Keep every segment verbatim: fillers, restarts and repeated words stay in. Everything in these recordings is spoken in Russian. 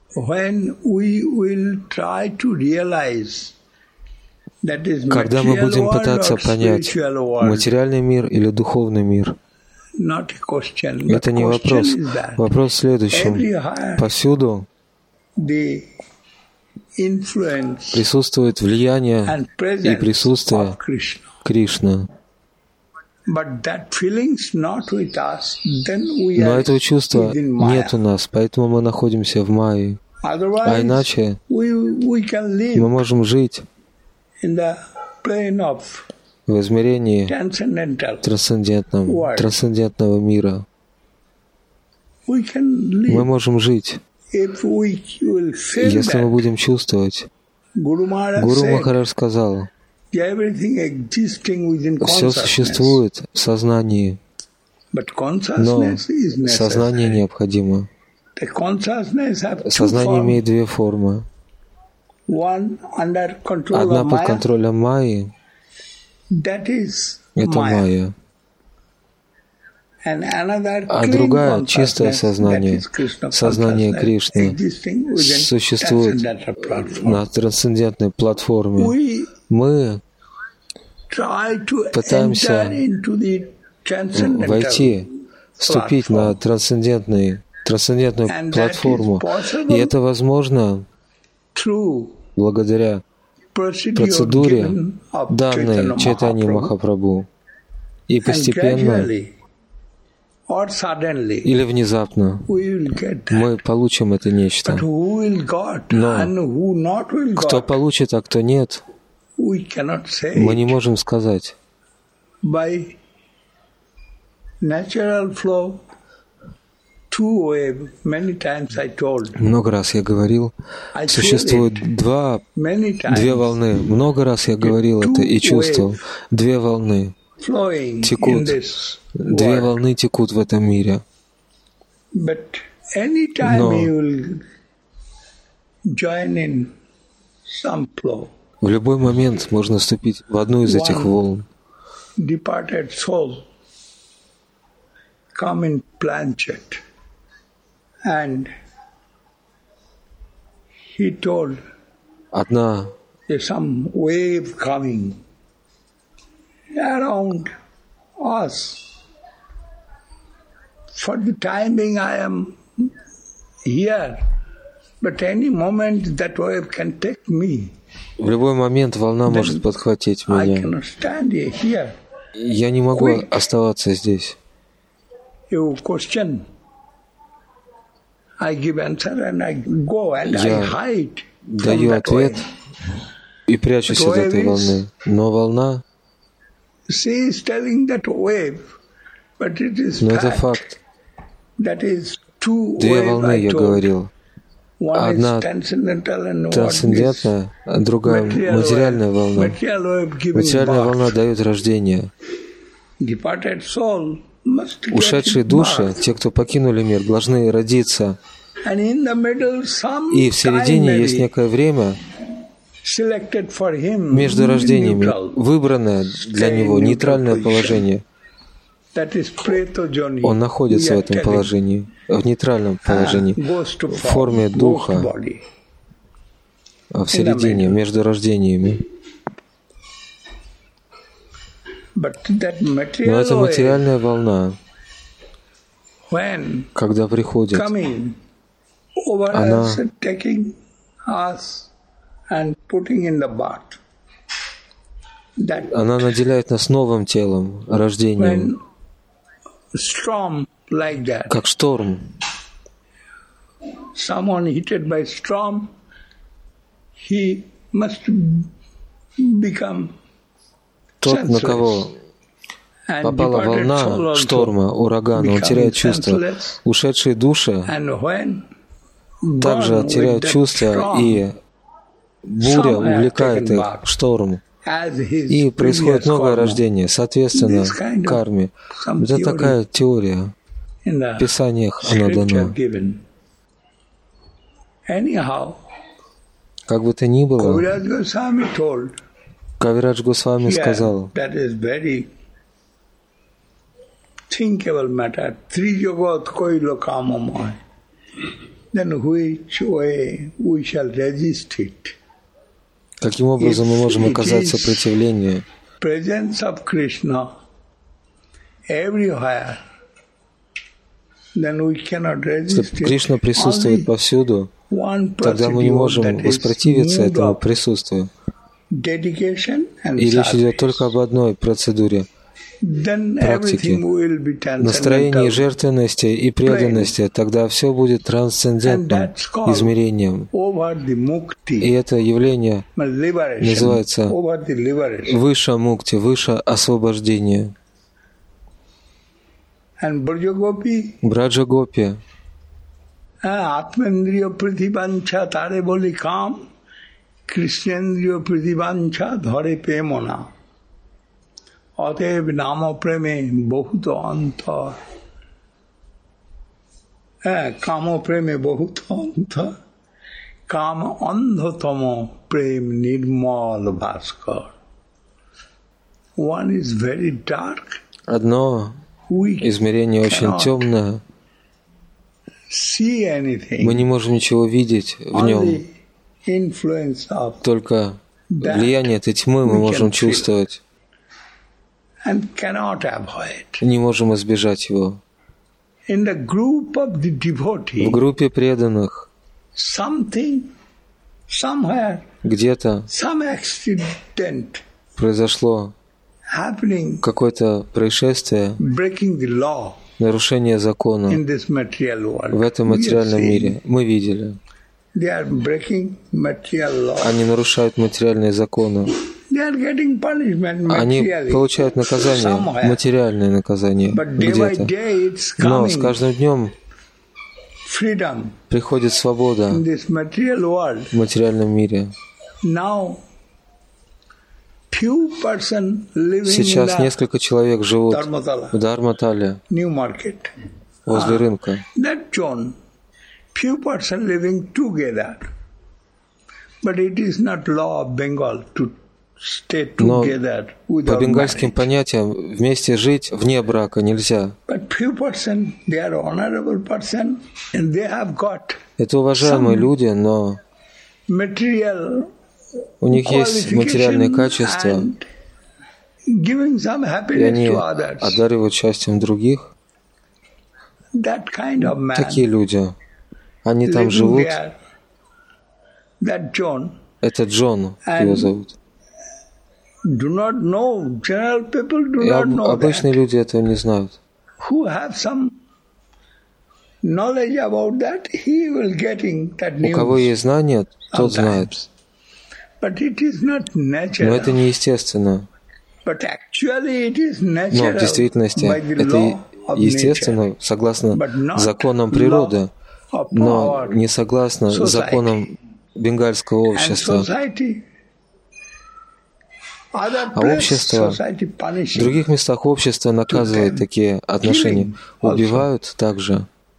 Когда мы будем пытаться понять, материальный мир или духовный мир, это не вопрос. Вопрос в следующем. Повсюду присутствует влияние и присутствие Кришны. Но этого чувства нет у нас, поэтому мы находимся в майе. А иначе мы можем жить в измерении трансцендентном, трансцендентного мира. Мы можем жить, если мы будем чувствовать. Гуру Махарадж сказал, все существует в сознании, но сознание необходимо. Сознание имеет две формы. Одна под контролем майи — это майя, а другая — чистое сознание, сознание Кришны, существует на трансцендентной платформе. Мы пытаемся войти, вступить на трансцендентный, трансцендентную платформу, и это возможно благодаря процедуре, данной Чайтаньи Махапрабху. И постепенно или внезапно мы получим это нечто. Но кто получит, а кто нет, мы не можем сказать. Много раз я говорил, существует два, две волны. Много раз я говорил это и чувствовал. Две волны текут. Две волны текут в этом мире. Но в любой момент можно вступить в одну из этих волн. Одна For the time being, I am here, but any moment that wave can take me. В любой момент волна может подхватить меня. Я не могу оставаться здесь. You question, I give answer and I go and I hide. Даю ответ и прячусь от этой волны. Но волна. She is telling that wave, but it is Но это факт. Две волны, я говорил. Одна трансцендентная, а другая материальная волна. Материальная волна дает рождение. Ушедшие души, те, кто покинули мир, должны родиться. И в середине есть некое время между рождениями, выбранное для него нейтральное положение. Он находится в этом положении, в нейтральном положении, в форме духа, в середине, между рождениями. Но эта материальная волна, когда приходит, она она наделяет нас новым телом, рождением, как шторм. Тот, на кого попала волна шторма, урагана, он теряет чувства. Ушедшие души также теряют чувства, и буря увлекает их в шторм. И происходит новое рождение, соответственно, карме. Это такая теория. В Писаниях она дана. Как бы то ни было, Кавирадж Госвами сказал, каким образом мы можем оказать сопротивление? Если Кришна присутствует повсюду, тогда мы не можем воспротивиться этому присутствию. И речь идет только об одной процедуре практики, настроении жертвенности и преданности, тогда все будет трансцендентным измерением. И это явление называется выше мукти, выше освобождения. Браджа Гопи, Атмендриya prithivancha tare boli kam, Krishnendriya prithivancha dhare premona. অতএব নাম প্রেমে বহুত অন্তর, হ্যাঁ কাম প্রেমে বহুত অন্তর, কাম অন্ধতম প্রেম নির্মল ভাস্কর. One is very dark. Одно измерение очень темное. Мы не можем ничего видеть в нем. Только влияние этой тьмы мы можем чувствовать. Не можем избежать его. В группе преданных где-то произошло какое-то происшествие, нарушение закона в этом материальном мире. Мы видели. Они нарушают материальные законы. Они получают наказание, материальное наказание где-то. Но с каждым днем приходит свобода в материальном мире. Сейчас несколько человек живут в Дхарматале, возле рынка. Но по бенгальским понятиям вместе жить вне брака нельзя. Это уважаемые люди, но у них есть материальные качества, и они одаривают счастьем других. Такие люди, они там живут. Это Джон, его зовут. И обычные люди этого не знают. У кого есть знания, тот знает. Но это неестественно. Но в действительности это естественно, согласно законам природы, но не согласно законам бенгальского общества. А общество, в других местах общество наказывает такие отношения, убивают также.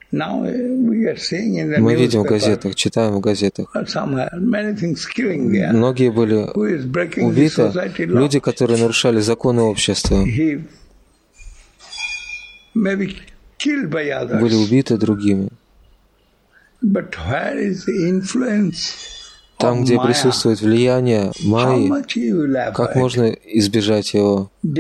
Мы видим в газетах, читаем в газетах. Многие были убиты, люди, которые нарушали законы общества, были убиты другими. Там, где присутствует влияние майи, как можно избежать его?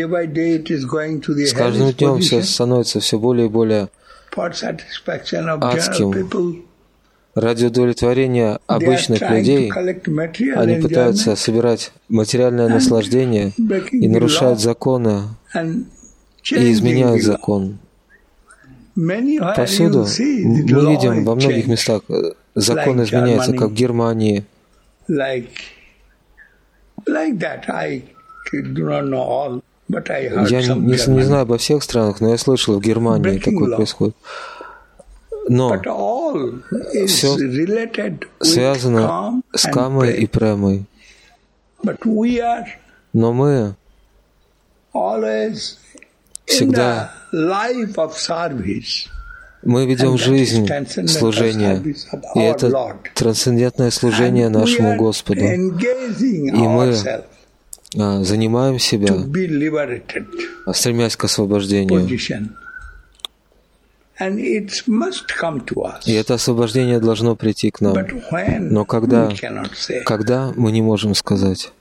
С каждым днем все становится все более и более адским. Ради удовлетворения обычных людей они пытаются собирать материальное наслаждение и нарушают законы и изменяют закон. Повсюду мы видим во многих местах закон изменяется, как в Германии. Я не, не знаю обо всех странах, но я слышал, в Германии такое происходит. Но все связано с камой и премой. Но мы всегда мы ведем жизнь служения, и это трансцендентное служение нашему Господу. И мы а, занимаем себя, стремясь к освобождению. И это освобождение должно прийти к нам. Но когда, когда мы не можем сказать,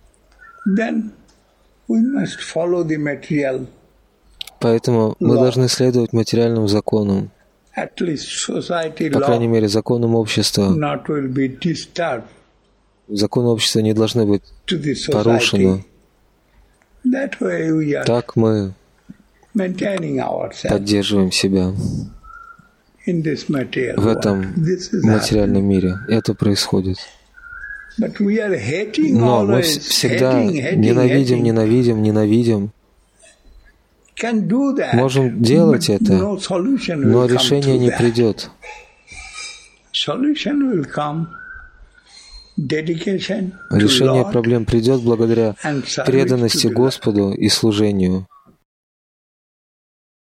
поэтому мы должны следовать материальным законам, по крайней мере, законам общества. Законы общества не должны быть порушены. Так мы поддерживаем себя в этом материальном мире. Это происходит. Но мы всегда ненавидим, ненавидим, ненавидим. Можем делать это, но решение не придет. Решение проблем придет благодаря преданности Господу и служению.